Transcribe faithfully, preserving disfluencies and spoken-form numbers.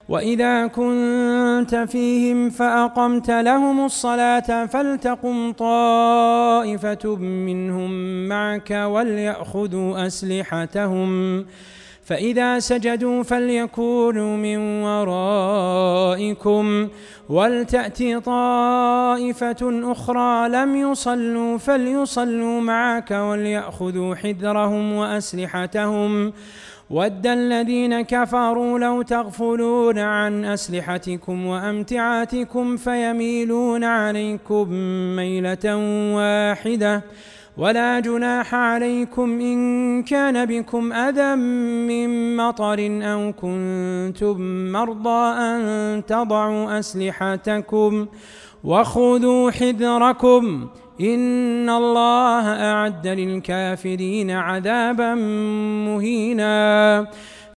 وإذا كنت فيهم فأقمت لهم الصلاة فلتقم طائفة منهم معك وليأخذوا أسلحتهم فإذا سجدوا فليكونوا من ورائكم ولتأت طائفة أخرى لم يصلوا فليصلوا معك وليأخذوا حذرهم وأسلحتهم ود الذين كفروا لو تغفلون عن أسلحتكم وأمتعاتكم فيميلون عليكم ميلة واحدة ولا جناح عليكم إن كان بكم أذى من مطر أو كنتم مرضى أن تضعوا أسلحتكم وخذوا حذركم إن الله أعد للكافرين عذابا مهينا